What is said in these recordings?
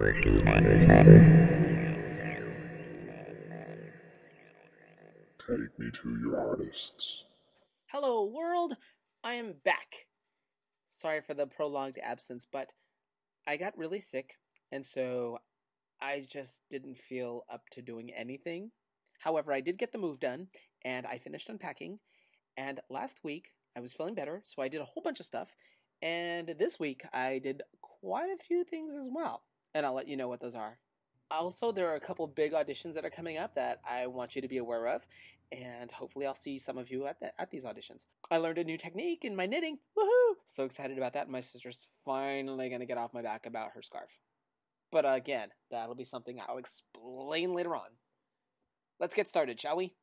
Take me to your artists. Hello, world! I am back. Sorry for the prolonged absence, but I got really sick, and so I just didn't feel up to doing anything. However, I did get the move done, and I finished unpacking. And last week, I was feeling better, so I did a whole bunch of stuff. And this week, I did quite a few things as well. And I'll let you know what those are. Also, there are a couple big auditions that are coming up that I want you to be aware of, and hopefully, I'll see some of you at these auditions. I learned a new technique in my knitting. Woohoo! So excited about that. My sister's finally gonna get off my back about her scarf. But again, that'll be something I'll explain later on. Let's get started, shall we?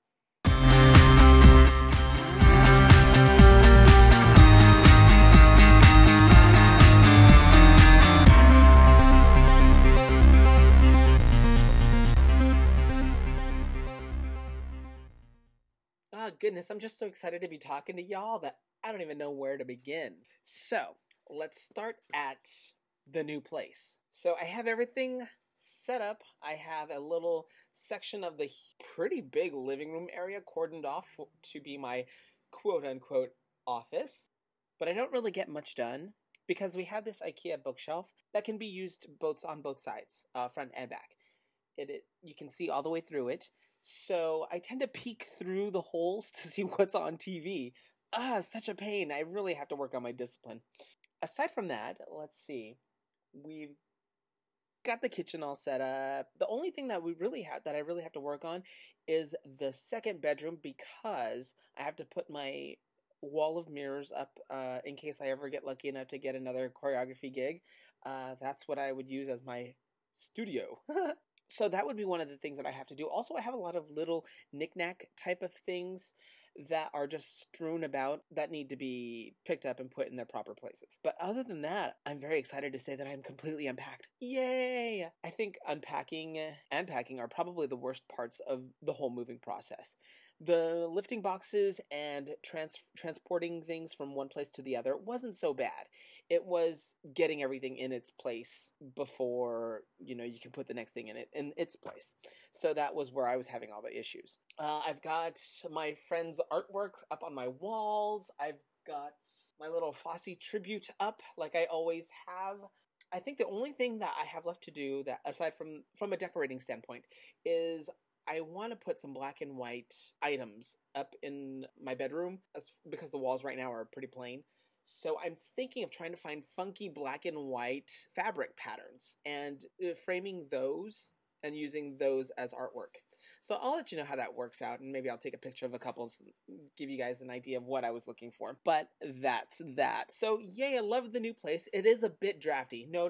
Oh, goodness, I'm just so excited to be talking to y'all that I don't even know where to begin. So, let's start at the new place. So, I have everything set up. I have a little section of the pretty big living room area cordoned off to be my quote unquote office. But I don't really get much done because we have this IKEA bookshelf that can be used on both sides, front and back. You can see all the way through it. So I tend to peek through the holes to see what's on TV. Such a pain. I really have to work on my discipline. Aside from that, let's see. We've got the kitchen all set up. The only thing that I really have to work on is the second bedroom because I have to put my wall of mirrors up in case I ever get lucky enough to get another choreography gig. That's what I would use as my studio. So that would be one of the things that I have to do. Also, I have a lot of little knick-knack type of things that are just strewn about that need to be picked up and put in their proper places. But other than that, I'm very excited to say that I'm completely unpacked. Yay! I think unpacking and packing are probably the worst parts of the whole moving process. The lifting boxes and transporting things from one place to the other wasn't so bad. It was getting everything in its place before, you can put the next thing in its place. So that was where I was having all the issues. I've got my friend's artwork up on my walls. I've got my little Fosse tribute up like I always have. I think the only thing that I have left to do, that aside from a decorating standpoint, is I want to put some black and white items up in my bedroom because the walls right now are pretty plain. So I'm thinking of trying to find funky black and white fabric patterns and framing those and using those as artwork. So I'll let you know how that works out, and maybe I'll take a picture of a couple, give you guys an idea of what I was looking for. But that's that. So yay, I love the new place. It is a bit drafty. No.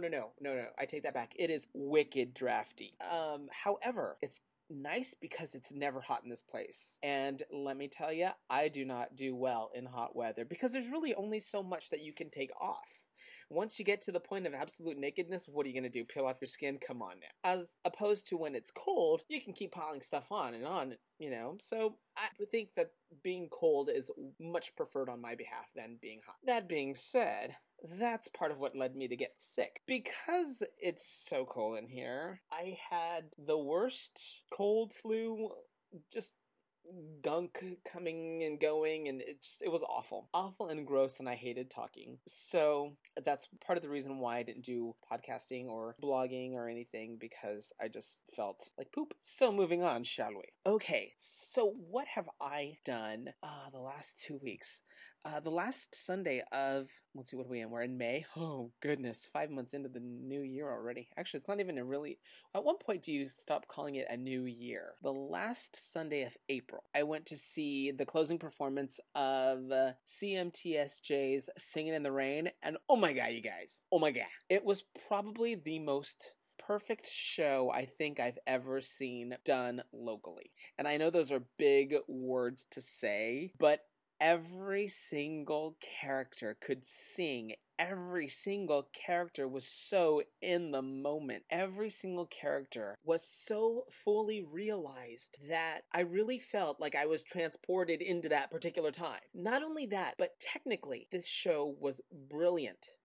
I take that back. It is wicked drafty. However, it's nice because it's never hot in this place. And let me tell you, I do not do well in hot weather because there's really only so much that you can take off. Once you get to the point of absolute nakedness, what are you going to do? Peel off your skin? Come on now. As opposed to when it's cold, you can keep piling stuff on and on, So I would think that being cold is much preferred on my behalf than being hot. That being said, that's part of what led me to get sick. Because it's so cold in here, I had the worst cold flu, just gunk coming and going, and it was awful and gross, and I hated talking. So that's part of the reason why I didn't do podcasting or blogging or anything, because I just felt like poop. So moving on, shall we? Okay, so what have I done the last 2 weeks? The last Sunday of, let's see, what are we in? We're in May. Oh, goodness, 5 months into the new year already. Actually, it's not even at what point do you stop calling it a new year? The last Sunday of April, I went to see the closing performance of CMTSJ's Singing in the Rain, and oh my god, you guys. Oh my god. It was probably the most perfect show I think I've ever seen done locally. And I know those are big words to say, but every single character could sing. Every single character was so in the moment. Every single character was so fully realized that I really felt like I was transported into that particular time. Not only that, but technically, this show was brilliant.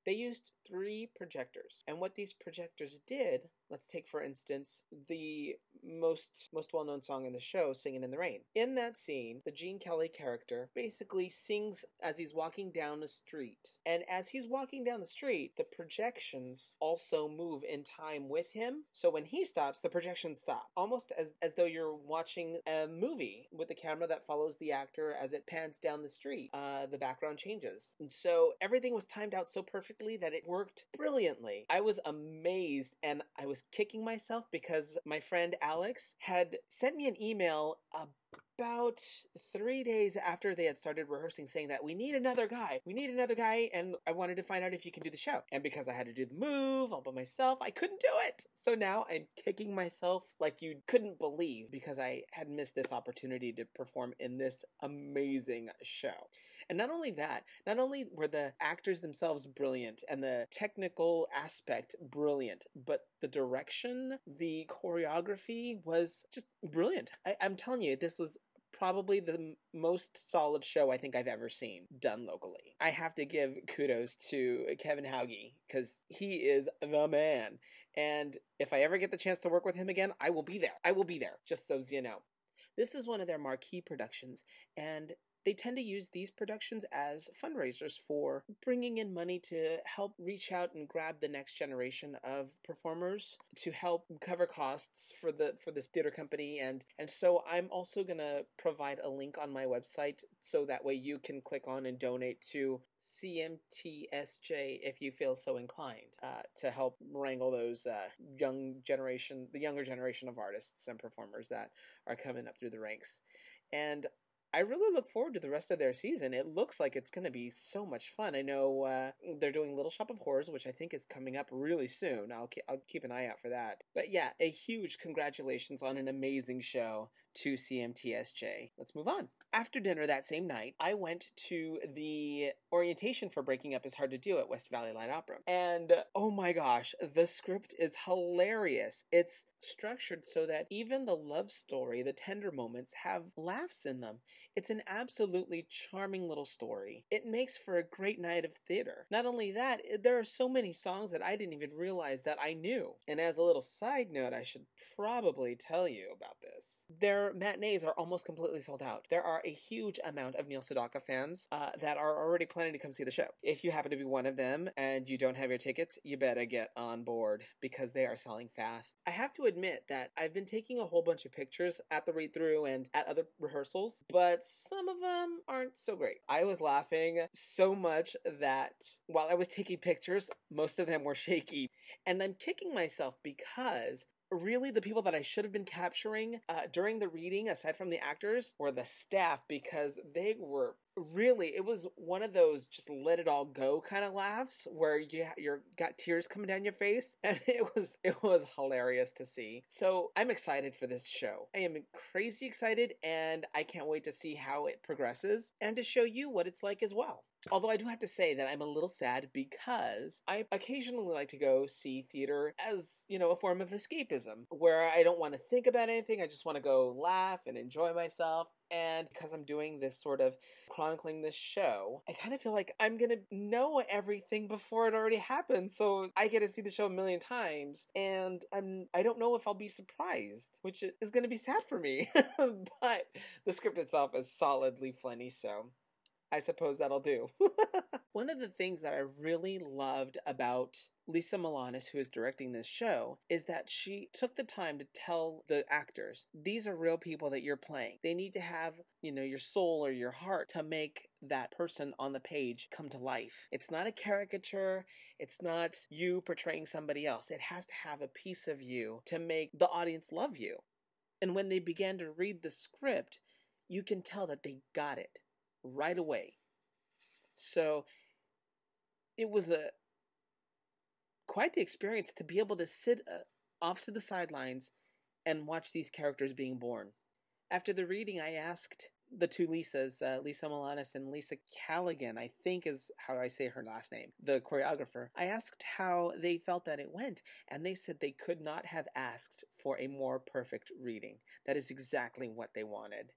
They used 3 projectors. And what these projectors did, let's take for instance the most well-known song in the show, Singin' in the Rain. In that scene, the Gene Kelly character basically sings as he's walking down the street. And as he's walking down the street, the projections also move in time with him. So when he stops, the projections stop. Almost as though you're watching a movie with the camera that follows the actor as it pans down the street. The background changes. And so everything was timed out so perfectly that it worked brilliantly. I was amazed and I was kicking myself because my friend Alex had sent me an email about 3 days after they had started rehearsing saying that we need another guy, and I wanted to find out if you can do the show. And because I had to do the move all by myself, I couldn't do it. So now I'm kicking myself like you couldn't believe because I had missed this opportunity to perform in this amazing show. And not only that, not only were the actors themselves brilliant and the technical aspect brilliant, but the direction, the choreography was just brilliant. I'm telling you, this was probably the most solid show I think I've ever seen done locally. I have to give kudos to Kevin Hauge because he is the man. And if I ever get the chance to work with him again, I will be there. I will be there, just so you know. This is one of their marquee productions, and they tend to use these productions as fundraisers for bringing in money to help reach out and grab the next generation of performers to help cover costs for this theater company. And so I'm also going to provide a link on my website so that way you can click on and donate to CMTSJ if you feel so inclined to help wrangle those the younger generation of artists and performers that are coming up through the ranks. And I really look forward to the rest of their season. It looks like it's going to be so much fun. I know they're doing Little Shop of Horrors, which I think is coming up really soon. I'll keep an eye out for that. But yeah, a huge congratulations on an amazing show to CMTSJ. Let's move on. After dinner that same night, I went to the orientation for Breaking Up Is Hard to Do at West Valley Light Opera. And oh my gosh, the script is hilarious. It's structured so that even the love story, the tender moments, have laughs in them. It's an absolutely charming little story. It makes for a great night of theater. Not only that, there are so many songs that I didn't even realize that I knew. And as a little side note, I should probably tell you about this. Their matinees are almost completely sold out. There are a huge amount of Neil Sedaka fans that are already planning to come see the show. If you happen to be one of them and you don't have your tickets, you better get on board because they are selling fast. I have to admit that I've been taking a whole bunch of pictures at the read-through and at other rehearsals, but some of them aren't so great. I was laughing so much that while I was taking pictures, most of them were shaky. And I'm kicking myself because really the people that I should have been capturing during the reading, aside from the actors, were the staff, because they were really, it was one of those just let it all go kind of laughs where you're got tears coming down your face, and it was hilarious to see. So I'm excited for this show. I am crazy excited, and I can't wait to see how it progresses and to show you what it's like as well. Although I do have to say that I'm a little sad because I occasionally like to go see theater as, a form of escapism, where I don't want to think about anything. I just want to go laugh and enjoy myself. And because I'm doing this sort of chronicling this show, I kind of feel like I'm going to know everything before it already happens. So I get to see the show a million times, and I don't know if I'll be surprised, which is going to be sad for me. But the script itself is solidly funny, so I suppose that'll do. One of the things that I really loved about Lisa Milanis, who is directing this show, is that she took the time to tell the actors, these are real people that you're playing. They need to have, your soul or your heart to make that person on the page come to life. It's not a caricature. It's not you portraying somebody else. It has to have a piece of you to make the audience love you. And when they began to read the script, you can tell that they got it right away. So it was quite the experience to be able to sit off to the sidelines and watch these characters being born. After the reading, I asked the two Lisas, Lisa Milanis and Lisa Callaghan, I think is how I say her last name, the choreographer. I asked how they felt that it went, and they said they could not have asked for a more perfect reading. That is exactly what they wanted.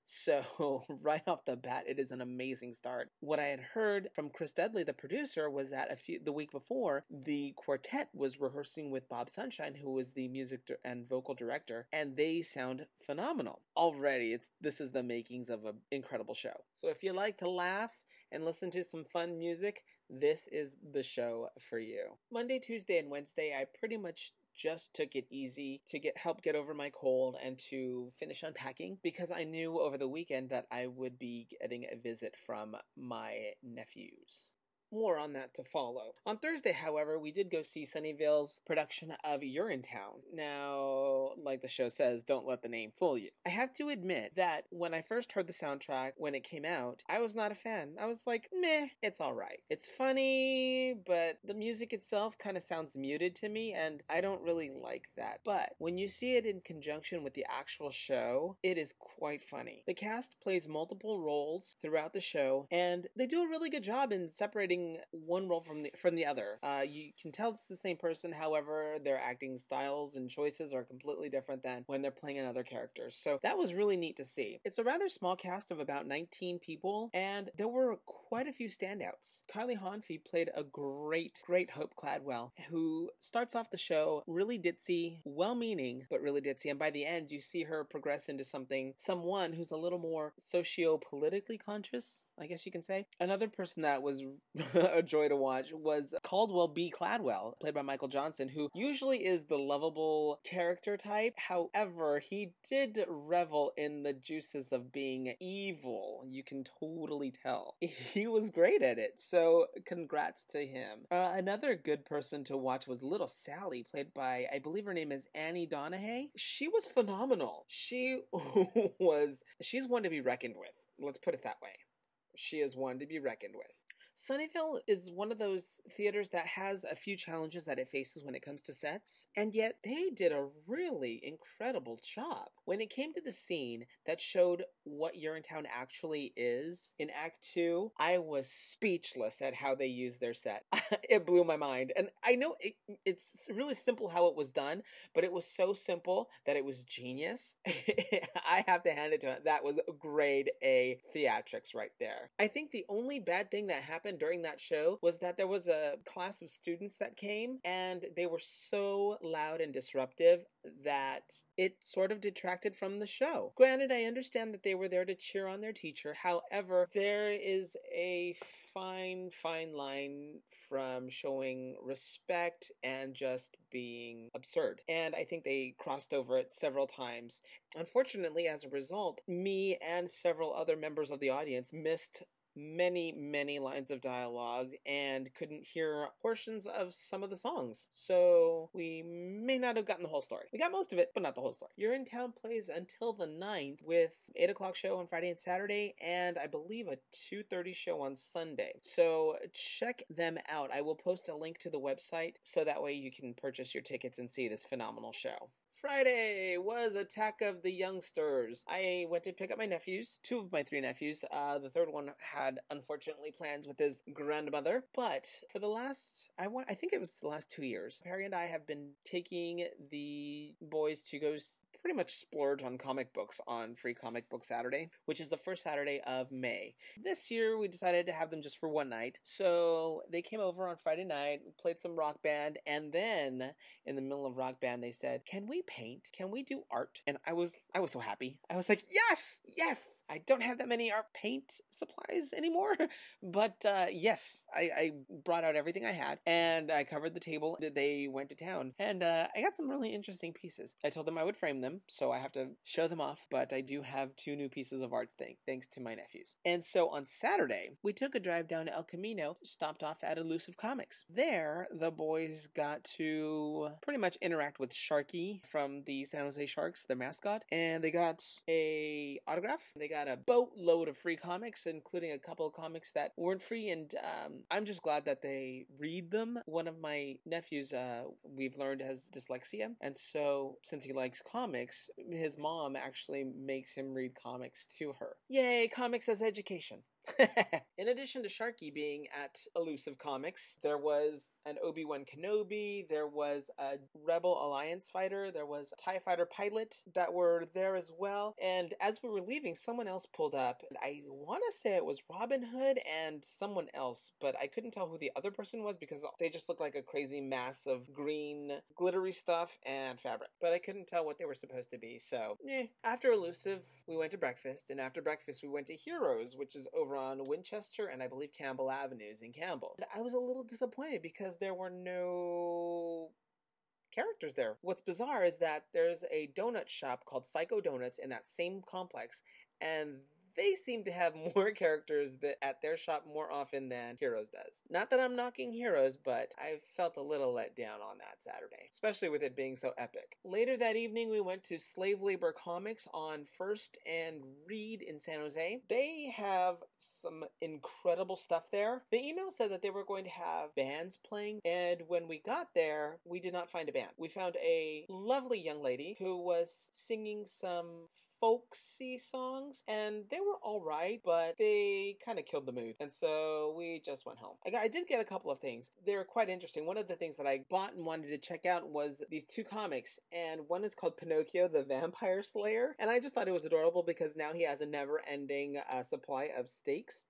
So right off the bat, it is an amazing start. What I had heard from Chris Dudley, the producer, was that the week before, the quartet was rehearsing with Bob Sunshine, who was the music and vocal director, and they sound phenomenal. Already, this is the makings of an incredible show. So if you like to laugh and listen to some fun music, this is the show for you. Monday, Tuesday, and Wednesday, I pretty much just took it easy to help get over my cold and to finish unpacking, because I knew over the weekend that I would be getting a visit from my nephews. More on that to follow. On Thursday, however, we did go see Sunnyvale's production of Urinetown. Now, like the show says, don't let the name fool you. I have to admit that when I first heard the soundtrack, when it came out, I was not a fan. I was like, meh, it's alright. It's funny, but the music itself kind of sounds muted to me, and I don't really like that. But when you see it in conjunction with the actual show, it is quite funny. The cast plays multiple roles throughout the show, and they do a really good job in separating one role from the other. You can tell it's the same person, however, their acting styles and choices are completely different than when they're playing another character. So that was really neat to see. It's a rather small cast of about 19 people, and there were quite a few standouts. Carly Honfey played a great Hope Cladwell, who starts off the show really ditzy, well-meaning, but really ditzy, and by the end you see her progress into someone who's a little more socio-politically conscious, I guess you can say. Another person that was a joy to watch was Caldwell B. Cladwell, played by Michael Johnson, who usually is the lovable character type. However, he did revel in the juices of being evil. You can totally tell. He was great at it, so congrats to him. Another good person to watch was Little Sally, played by, I believe her name is Annie Donahue. She was phenomenal. She's one to be reckoned with. Let's put it that way. She is one to be reckoned with. Sunnyvale is one of those theaters that has a few challenges that it faces when it comes to sets, and yet they did a really incredible job. When it came to the scene that showed what Urinetown actually is in Act 2, I was speechless at how they used their set. It blew my mind. And I know it's really simple how it was done, but it was so simple that it was genius. I have to hand it to it. That was grade A theatrics right there. I think the only bad thing that happened during that show was that there was a class of students that came, and they were so loud and disruptive that it sort of detracted from the show. Granted, I understand that they were there to cheer on their teacher. However, there is a fine line from showing respect and just being absurd. And I think they crossed over it several times. Unfortunately, as a result, me and several other members of the audience missed many lines of dialogue and couldn't hear portions of some of the songs. So we may not have gotten the whole story. We got most of it, but not the whole story. Urinetown plays until the 9th with 8 o'clock show on Friday and Saturday, and I believe a 2:30 show on Sunday. So check them out. I will post a link to the website so that way you can purchase your tickets and see this phenomenal show. Friday was Attack of the Youngsters. I went to pick up my nephews, 2 of my 3 nephews. The third one had, unfortunately, plans with his grandmother. But for the last, I think it was the last 2 years, Perry and I have been taking the boys to go pretty much splurge on comic books on Free Comic Book Saturday, which is the first Saturday of May. This year, we decided to have them just for one night. So they came over on Friday night, played some Rock Band, and then in the middle of Rock Band, they said, "Can we paint? Can we do art?" And I was so happy. I was like, yes! I don't have that many art paint supplies anymore, but yes, I brought out everything I had, and I covered the table. They went to town, and I got some really interesting pieces. I told them I would frame them, so I have to show them off, but I do have 2 new pieces of art thanks to my nephews. And so on Saturday, we took a drive down to El Camino, stopped off at Elusive Comics. There, the boys got to pretty much interact with Sharky from the San Jose Sharks, their mascot, and they got a autograph. They got a boatload of free comics, including a couple of comics that weren't free, and I'm just glad that they read them. One of my nephews, we've learned, has dyslexia, and so since he likes comics, his mom actually makes him read comics to her. Yay, comics as education. In addition to Sharky being at Elusive Comics, there was an Obi-Wan Kenobi, there was a Rebel Alliance fighter, there was a TIE fighter pilot that were there as well. And as we were leaving, someone else pulled up. And I want to say it was Robin Hood and someone else, but I couldn't tell who the other person was because they just looked like a crazy mass of green glittery stuff and fabric. But I couldn't tell what they were supposed to be. So, after Elusive, we went to breakfast, and after breakfast, we went to Heroes, which is over on Winchester and I believe Campbell Avenues in Campbell. And I was a little disappointed because there were no characters there. What's bizarre is that there's a donut shop called Psycho Donuts in that same complex, and they seem to have more characters at their shop more often than Heroes does. Not that I'm knocking Heroes, but I felt a little let down on that Saturday, especially with it being so epic. Later that evening, we went to Slave Labor Comics on 1st and Reed in San Jose. They have some incredible stuff there. The email said that they were going to have bands playing, and when we got there, we did not find a band. We found a lovely young lady who was singing some folksy songs, and they were all right, but they kind of killed the mood, and so we just went home. I did get a couple of things. They were quite interesting. One of the things that I bought and wanted to check out was these 2 comics, and one is called Pinocchio the Vampire Slayer, and I just thought it was adorable because now he has a never-ending supply of steaks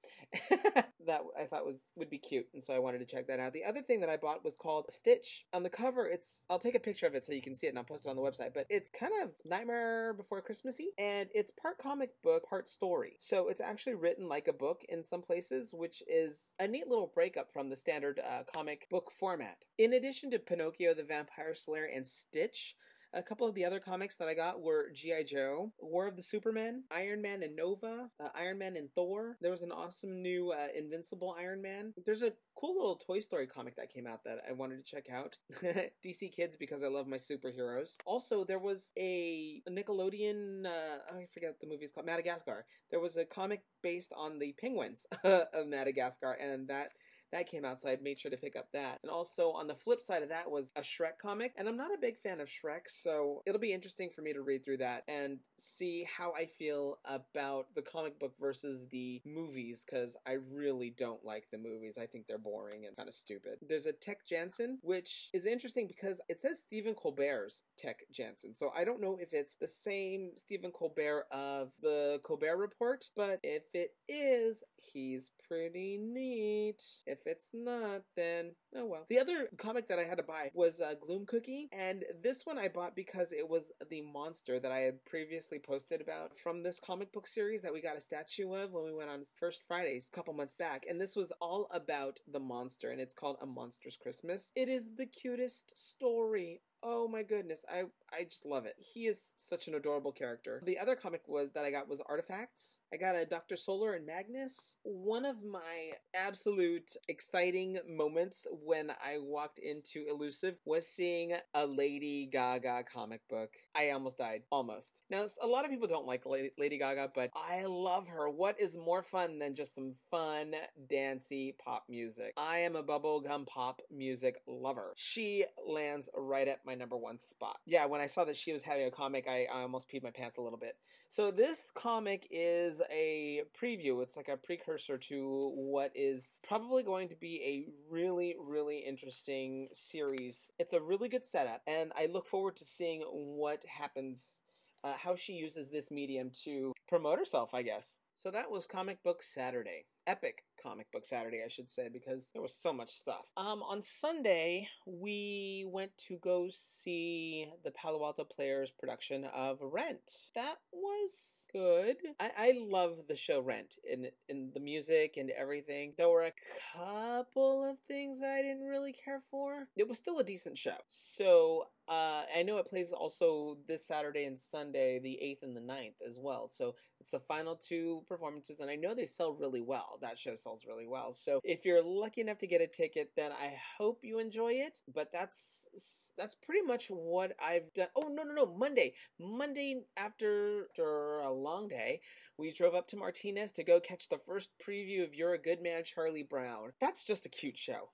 that I thought would be cute, and so I wanted to check that out. The other thing that I bought was called Stitch. On the cover, I'll take a picture of it so you can see it, and I'll post it on the website, but it's kind of Nightmare Before Christmassy, and it's part comic book, part story. So it's actually written like a book in some places, which is a neat little breakup from the standard comic book format. In addition to Pinocchio the Vampire Slayer and Stitch, a couple of the other comics that I got were G.I. Joe, War of the Supermen, Iron Man and Nova, Iron Man and Thor. There was an awesome new Invincible Iron Man. There's a cool little Toy Story comic that came out that I wanted to check out. DC Kids, because I love my superheroes. Also, there was a Nickelodeon, I forget what the movie is called, Madagascar. There was a comic based on the penguins of Madagascar, and that came out, so I made sure to pick up that. And also, on the flip side of that was a Shrek comic, and I'm not a big fan of Shrek, so it'll be interesting for me to read through that and see how I feel about the comic book versus the movies, because I really don't like the movies. I think they're boring and kind of stupid. There's a Tech Jansen, which is interesting because it says Stephen Colbert's Tech Jansen, so I don't know if it's the same Stephen Colbert of the Colbert Report, but if it is, he's pretty neat. If it's not, then oh well. The other comic that I had to buy was Gloom Cookie, and this one I bought because it was the monster that I had previously posted about from this comic book series that we got a statue of when we went on First Fridays a couple months back, and this was all about the monster, and it's called A Monster's Christmas. It is the cutest story. Oh my goodness, I just love it. He is such an adorable character. The other comic that I got was Artifacts. I got a Dr. Solar and Magnus. One of my absolute exciting moments when I walked into Elusive was seeing a Lady Gaga comic book. I almost died. Almost. Now, a lot of people don't like Lady Gaga, but I love her. What is more fun than just some fun, dancey pop music? I am a bubblegum pop music lover. She lands right at my number 1 spot. Yeah, when I saw that she was having a comic, I almost peed my pants a little bit. So this comic is a preview. It's like a precursor to what is probably going to be a really, really interesting series. It's a really good setup, and I look forward to seeing what happens, how she uses this medium to promote herself, I guess. So that was Comic Book Saturday. Epic Comic Book Saturday, I should say, because there was so much stuff. On Sunday, we went to go see the Palo Alto Players production of Rent. That was good. I love the show Rent in the music and everything. There were a couple of things that I didn't really care for. It was still a decent show. So I know it plays also this Saturday and Sunday, the 8th and the 9th as well. So it's the final 2 performances, and I know they sell really well. That show sells really well. So if you're lucky enough to get a ticket, then I hope you enjoy it. But that's pretty much what I've done. Oh, no. Monday after a long day, we drove up to Martinez to go catch the first preview of You're a Good Man, Charlie Brown. That's just a cute show.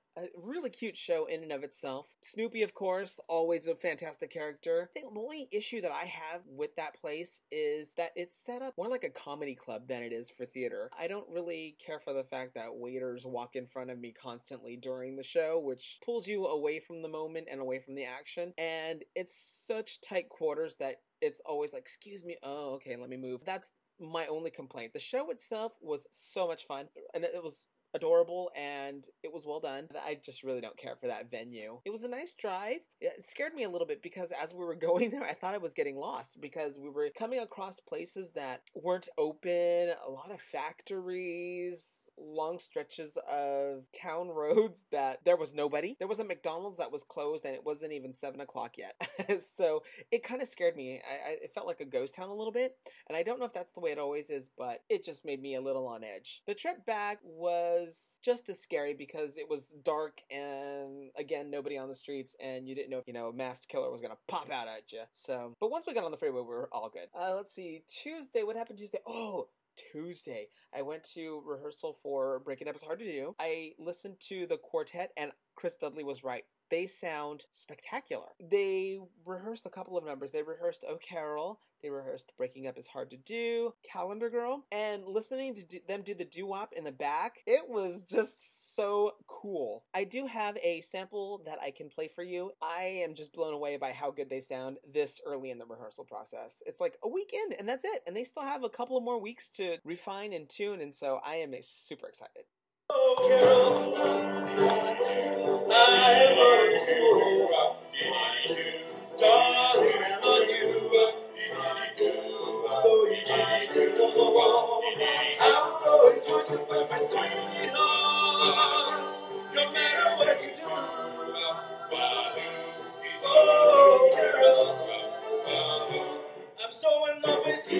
A really cute show in and of itself. Snoopy, of course, always a fantastic character. I think the only issue that I have with that place is that it's set up more like a comedy club than it is for theater. I don't really care for the fact that waiters walk in front of me constantly during the show, which pulls you away from the moment and away from the action. And it's such tight quarters that it's always like, excuse me, oh, okay, let me move. That's my only complaint. The show itself was so much fun, and it was adorable and it was well done. I just really don't care for that venue. It was a nice drive. It scared me a little bit because as we were going there, I thought I was getting lost because we were coming across places that weren't open, a lot of factories, long stretches of town roads that there was nobody. There was a McDonald's that was closed and it wasn't even 7 o'clock yet. So it kind of scared me. It felt like a ghost town a little bit. And I don't know if that's the way it always is, but it just made me a little on edge. The trip back was just as scary because it was dark and again, nobody on the streets and you didn't know if, a masked killer was going to pop out at you. So, but once we got on the freeway, we were all good. Let's see. Tuesday, what happened Tuesday? Oh, Tuesday, I went to rehearsal for Breaking Up Is Hard to Do. I listened to the quartet and Chris Dudley was right. They sound spectacular. They rehearsed a couple of numbers. They rehearsed Oh Carol. They rehearsed Breaking Up Is Hard to Do, Calendar Girl, and listening to them do the doo-wop in the back, it was just so cool. I do have a sample that I can play for you. I am just blown away by how good they sound this early in the rehearsal process. It's like a week in, and that's it. And they still have a couple of more weeks to refine and tune, and so I am super excited. Oh, Carol. I am a fool, darling, are you? I'll always want you for my sweetheart, no matter what you do. Oh, Carol, I'm so in love with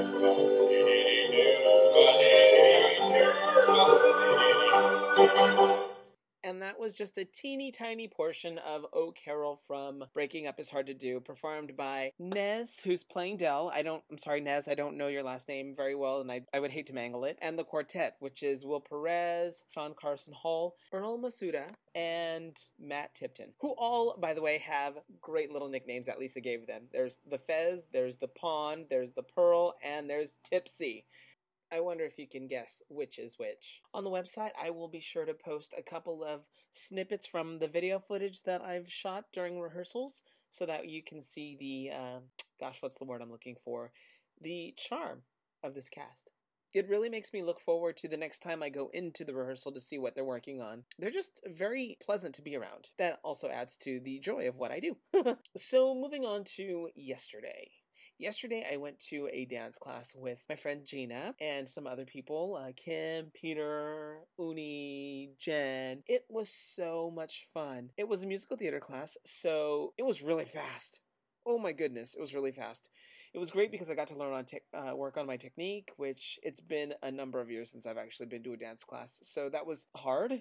you. And that was just a teeny tiny portion of Oh Carol from Breaking Up Is Hard to Do, performed by Nez, who's playing Dell. I'm sorry, Nez, I don't know your last name very well, and I would hate to mangle it. And the quartet, which is Will Perez, Sean Carson Hall, Ernal Masuda, and Matt Tipton, who all, by the way, have great little nicknames that Lisa gave them. There's the Fez, there's the Pawn, there's the Pearl, and there's Tipsy. I wonder if you can guess which is which. On the website, I will be sure to post a couple of snippets from the video footage that I've shot during rehearsals so that you can see the, what's the word I'm looking for? The charm of this cast. It really makes me look forward to the next time I go into the rehearsal to see what they're working on. They're just very pleasant to be around. That also adds to the joy of what I do. So moving on to yesterday. Yesterday, I went to a dance class with my friend Gina and some other people, Kim, Peter, Uni, Jen. It was so much fun. It was a musical theater class, so it was really fast. Oh my goodness, it was really fast. It was great because I got to learn on work on my technique, which it's been a number of years since I've actually been to a dance class, so that was hard,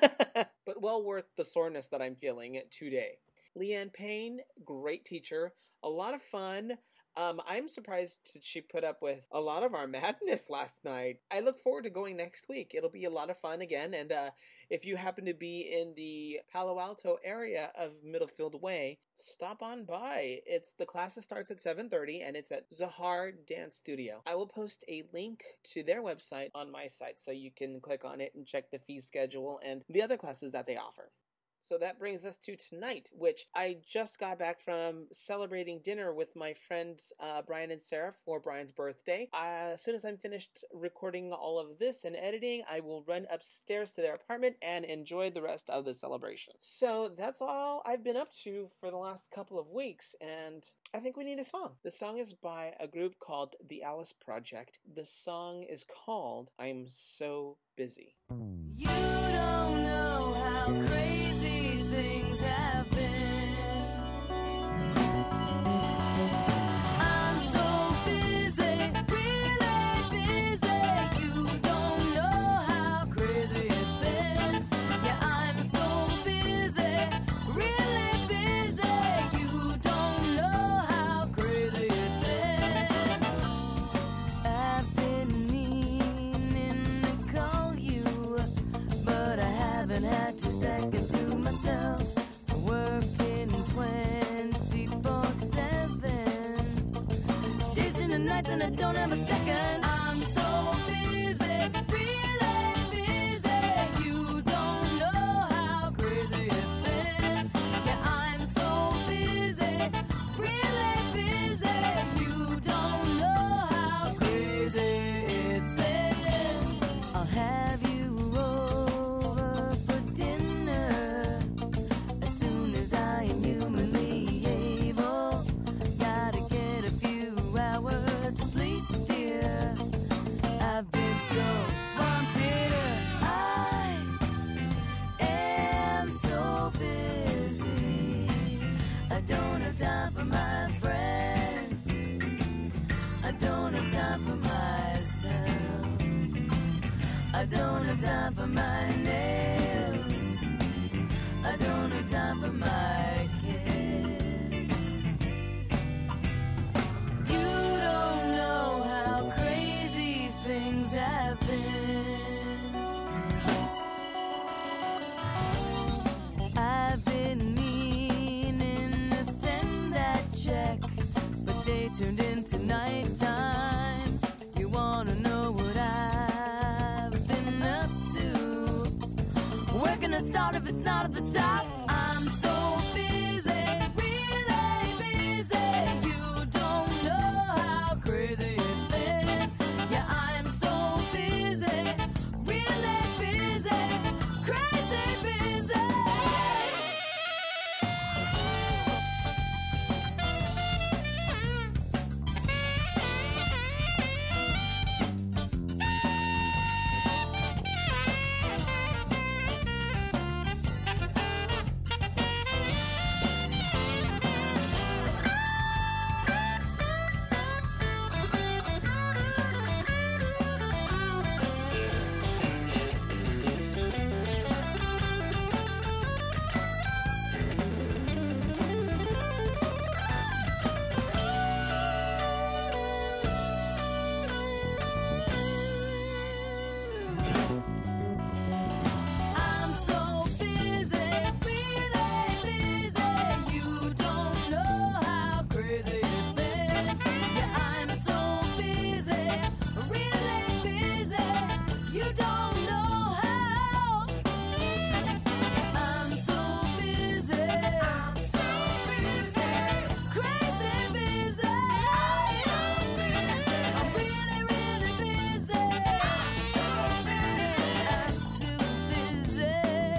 but well worth the soreness that I'm feeling today. Leanne Payne, great teacher, a lot of fun. I'm surprised that she put up with a lot of our madness last night. I look forward to going next week. It'll be a lot of fun again, and if you happen to be in the Palo Alto area of Middlefield Way, stop on by. The class starts at 7:30, and it's at Zahar Dance Studio. I will post a link to their website on my site, so you can click on it and check the fee schedule and the other classes that they offer. So that brings us to tonight, which I just got back from celebrating dinner with my friends Brian and Sarah for Brian's birthday. As soon as I'm finished recording all of this and editing, I will run upstairs to their apartment and enjoy the rest of the celebration. So that's all I've been up to for the last couple of weeks, and I think we need a song. The song is by a group called The Alice Project. The song is called I'm So Busy. You don't know how crazy things have been. I'm so busy, really busy. You don't know how crazy it's been. Yeah, I'm so busy, really busy. You don't know how crazy it's been. I've been meaning to call you, but I haven't had 2 seconds nights and I don't have a second. I'm so busy, really busy. You don't know how crazy it's been. Yeah, I'm so busy, really busy. You don't know how crazy it's been. I'll have you over for dinner as soon as I am humanly able. Gotta get a few hours of sleep, dear. I've been so swamped here. I am so busy. I don't have time for my friends. I don't have time for myself. I don't have time for my nails. I don't have time for my kids. You don't know how crazy things have been. I've been meaning to send that check, but day turned into nighttime. You wanna know what I've been up to? Where can I start if it's not at the top? I'm so busy, really busy. You don't know how crazy it's been. Yeah, I'm so busy, really busy, crazy busy. I'm so busy, really busy. You don't know how crazy it's been. Yeah, I'm so busy, really busy. You don't know how. I'm so busy, crazy busy. I'm really, really busy. I'm too busy.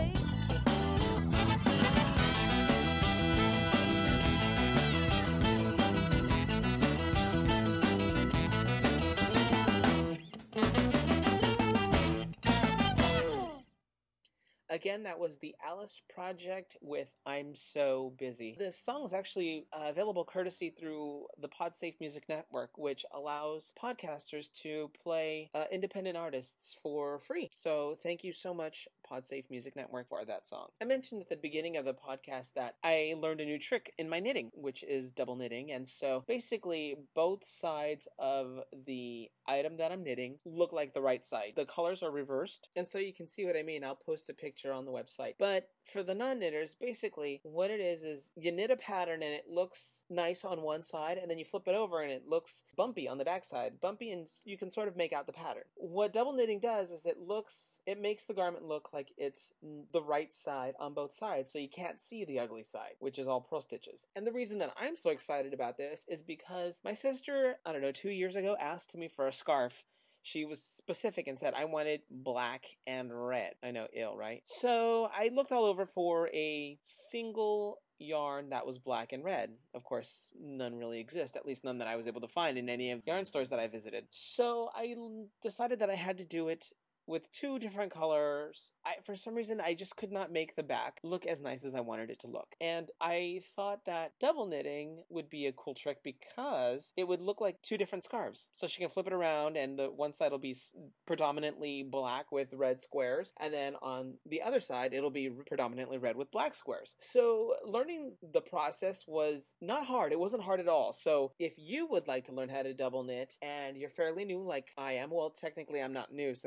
Again, that was the Alice Project with I'm So Busy. This song is actually available courtesy through the PodSafe Music Network, which allows podcasters to play independent artists for free. So thank you so much, PodSafe Music Network, for that song. I mentioned at the beginning of the podcast that I learned a new trick in my knitting, which is double knitting. And so basically both sides of the item that I'm knitting look like the right side. The colors are reversed. And so you can see what I mean. I'll post a picture on the website. But for the non-knitters, basically what it is you knit a pattern and it looks nice on one side, and then you flip it over and it looks bumpy on the back side. Bumpy, and you can sort of make out the pattern. What double knitting does is it makes the garment look like it's the right side on both sides, so you can't see the ugly side, which is all purl stitches. And the reason that I'm so excited about this is because my sister, I don't know, 2 years ago asked me for a scarf. She was specific and said, I wanted black and red. I know, ill, right? So I looked all over for a single yarn that was black and red. Of course, none really exist, at least none that I was able to find in any of the yarn stores that I visited. So I decided that I had to do it with two different colors. For some reason, I just could not make the back look as nice as I wanted it to look. And I thought that double knitting would be a cool trick because it would look like two different scarves. So she can flip it around and the one side will be predominantly black with red squares. And then on the other side, it'll be predominantly red with black squares. So learning the process was not hard. It wasn't hard at all. So if you would like to learn how to double knit and you're fairly new like I am, well, technically I'm not new since I've been knitting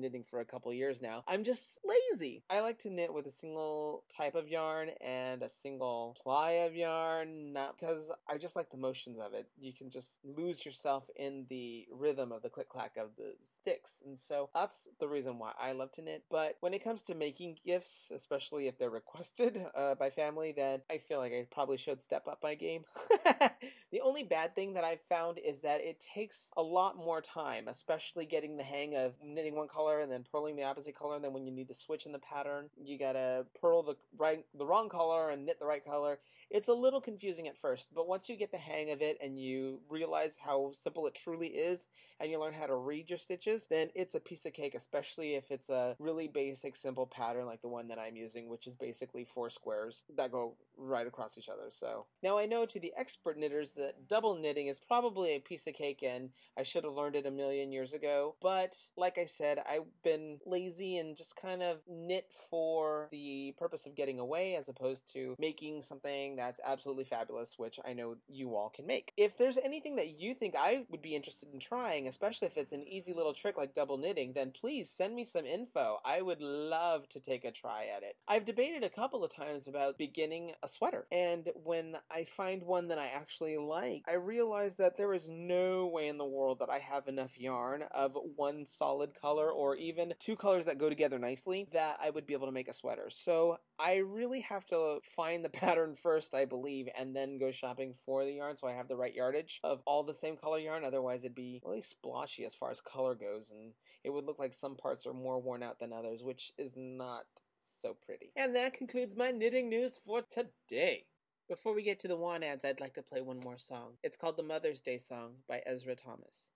knitting for a couple years now. I'm just lazy. I like to knit with a single type of yarn and a single ply of yarn, not because I just like the motions of it. You can just lose yourself in the rhythm of the click-clack of the sticks, and so that's the reason why I love to knit. But when it comes to making gifts, especially if they're requested by family, then I feel like I probably should step up my game. The only bad thing that I've found is that it takes a lot more time, especially getting the hang of knitting one color and then purling the opposite color, and then when you need to switch in the pattern, you gotta purl the wrong color and knit the right color. It's a little confusing at first, but once you get the hang of it and you realize how simple it truly is, and you learn how to read your stitches, then it's a piece of cake, especially if it's a really basic, simple pattern like the one that I'm using, which is basically 4 squares that go right across each other. So now I know to the expert knitters that double knitting is probably a piece of cake and I should have learned it a million years ago, but like I said, I've been lazy and just kind of knit for the purpose of getting away as opposed to making something that's absolutely fabulous, which I know you all can make. If there's anything that you think I would be interested in trying, especially if it's an easy little trick like double knitting, then please send me some info. I would love to take a try at it. I've debated a couple of times about beginning a sweater, and when I find one that I actually like, I realize that there is no way in the world that I have enough yarn of one solid color or even 2 colors that go together nicely that I would be able to make a sweater. So I really have to find the pattern first, I believe, and then go shopping for the yarn so I have the right yardage of all the same color yarn. Otherwise it'd be really splotchy as far as color goes, and it would look like some parts are more worn out than others, which is not so pretty. And that concludes my knitting news for today. Before we get to the want ads, I'd like to play one more song. It's called the Mother's Day Song by Ezra Thomas.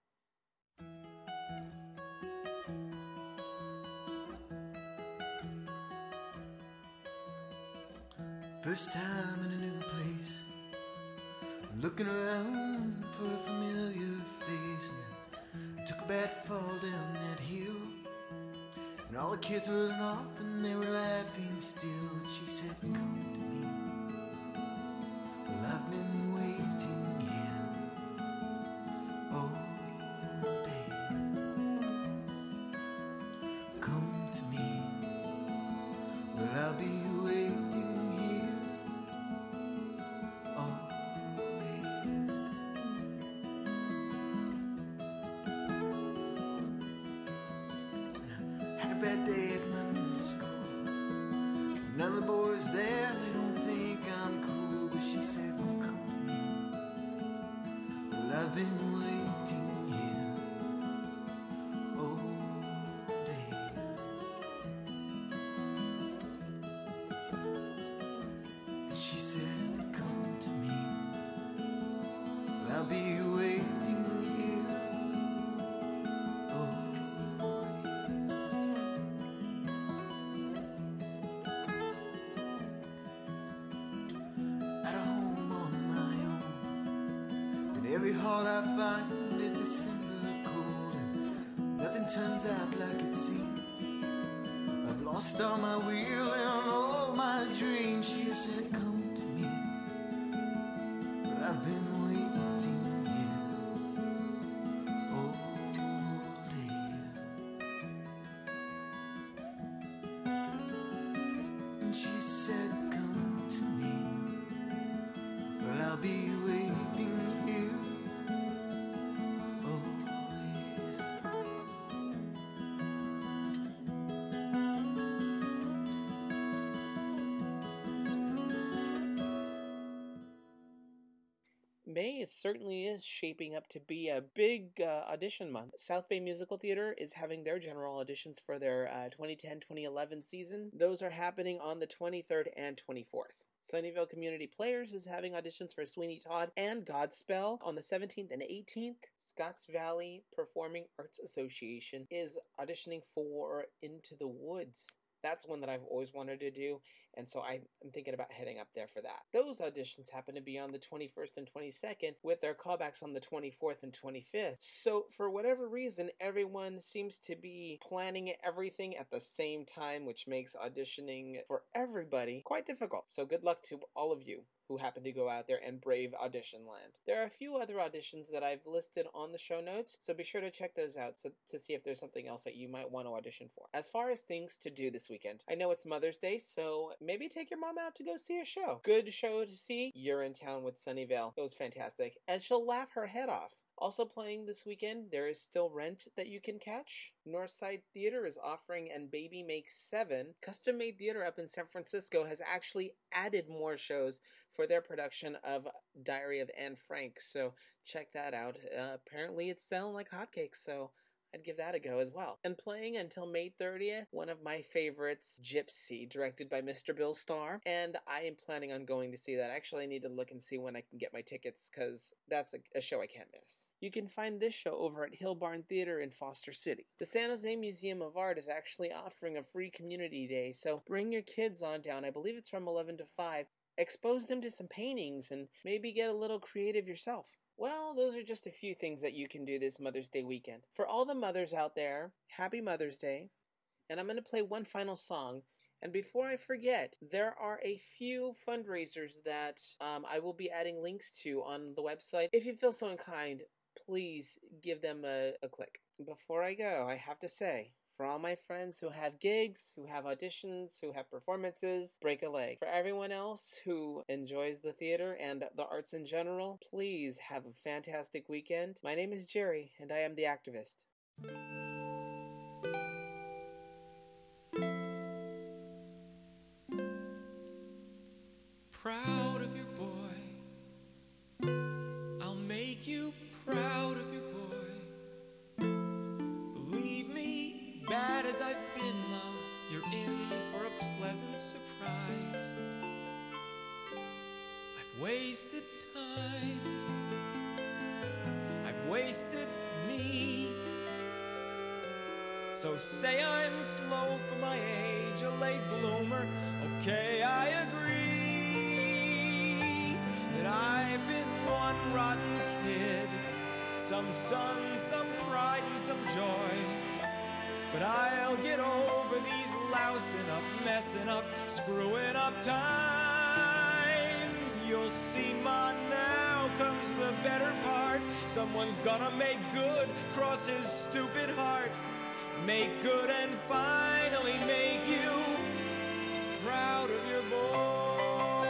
First time in a new place, looking around for a familiar face, and I took a bad fall down that hill, and all the kids were running off and they were laughing still. She said, come to me, well I've been waiting here all day. Come to me, well I'll be waiting here always. Had a bad day at my new school. None of the boys there, they don't think I'm cool. But she said, well, come to me. Well, I've been waiting here all day. And she said, come to me. Well, I'll be waiting here always. At a home on my own, and every heart I find is December cold, and nothing turns out like it seems. I've lost all my will and all my dreams. She said, come to me. Well, I've been waiting here all day. And she said, come to me. Well, I'll be waiting here always. May certainly is shaping up to be a big audition month. South Bay Musical Theater is having their general auditions for their 2010-2011 season. Those are happening on the 23rd and 24th. Sunnyvale Community Players is having auditions for Sweeney Todd and Godspell on the 17th and 18th. Scotts Valley Performing Arts Association is auditioning for Into the Woods. That's one that I've always wanted to do, and so I'm thinking about heading up there for that. Those auditions happen to be on the 21st and 22nd, with their callbacks on the 24th and 25th. So for whatever reason, everyone seems to be planning everything at the same time, which makes auditioning for everybody quite difficult. So good luck to all of you who happen to go out there and brave audition land. There are a few other auditions that I've listed on the show notes, so be sure to check those out to see if there's something else that you might want to audition for. As far as things to do this weekend, I know it's Mother's Day, so maybe take your mom out to go see a show. Good show to see. You're in Town with Sunnyvale. It was fantastic, and she'll laugh her head off. Also playing this weekend, there is still Rent that you can catch. Northside Theater is offering And Baby Makes 7. Custom Made Theater up in San Francisco has actually added more shows for their production of Diary of Anne Frank, so check that out. Apparently it's selling like hotcakes, so I'd give that a go as well. And playing until May 30th, one of my favorites, Gypsy, directed by Mr. Bill Starr, and I am planning on going to see that. Actually, I need to look and see when I can get my tickets, because that's a show I can't miss. You can find this show over at Hill Barn Theater in Foster City. The San Jose Museum of Art is actually offering a free community day, so bring your kids on down. I believe it's from 11 to 5. Expose them to some paintings and maybe get a little creative yourself. Well, those are just a few things that you can do this Mother's Day weekend. For all the mothers out there, happy Mother's Day. And I'm going to play one final song. And before I forget, there are a few fundraisers that I will be adding links to on the website. If you feel so inclined, please give them a click. Before I go, I have to say, for all my friends who have gigs, who have auditions, who have performances, break a leg. For everyone else who enjoys the theater and the arts in general, please have a fantastic weekend. My name is Jerry, and I am the activist. Proud of your boy, I'll make you proud of your boy. Believe me, bad as I've been, love, you're in for a pleasant surprise. I've wasted time, I've wasted me. So say I'm slow for my age, a late bloomer, okay, I agree that I've been one rotten kid, some sun, some pride, and some joy. But I'll get over these lousing up, messing up, screwing up times. You'll see, ma, now comes the better part. Someone's gonna make good, cross his stupid heart. Make good and finally make you proud of your boy.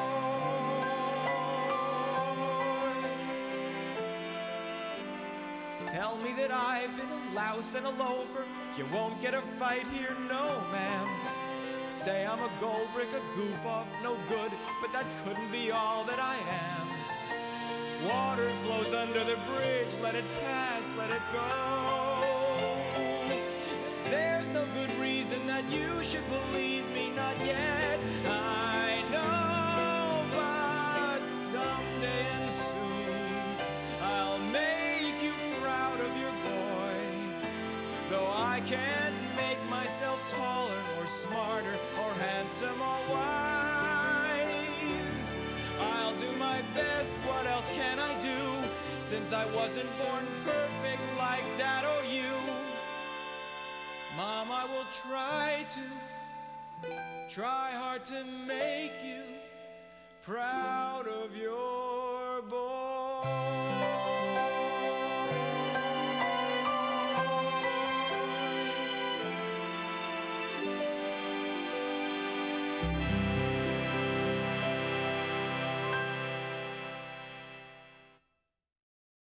Tell me that I've been a louse and a loafer. You won't get a fight here, no, ma'am. Say I'm a gold brick, a goof off, no good, but that couldn't be all that I am. Water flows under the bridge, let it pass, let it go. There's no good reason that you should believe me, not yet. I know, but someday and soon I'll make you proud of your boy. Though I can't make myself taller or smarter or handsome or wise, I'll do my best, what else can I do? Since I wasn't born perfect like Dad or you. Mom, I will try hard to make you proud of your boy.